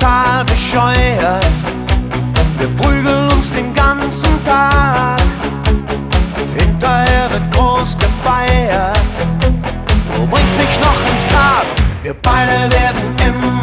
total bescheuert. Wir prügeln uns den ganzen Tag, hinterher wird groß gefeiert. Du bringst mich noch ins Grab, wir beide werden immer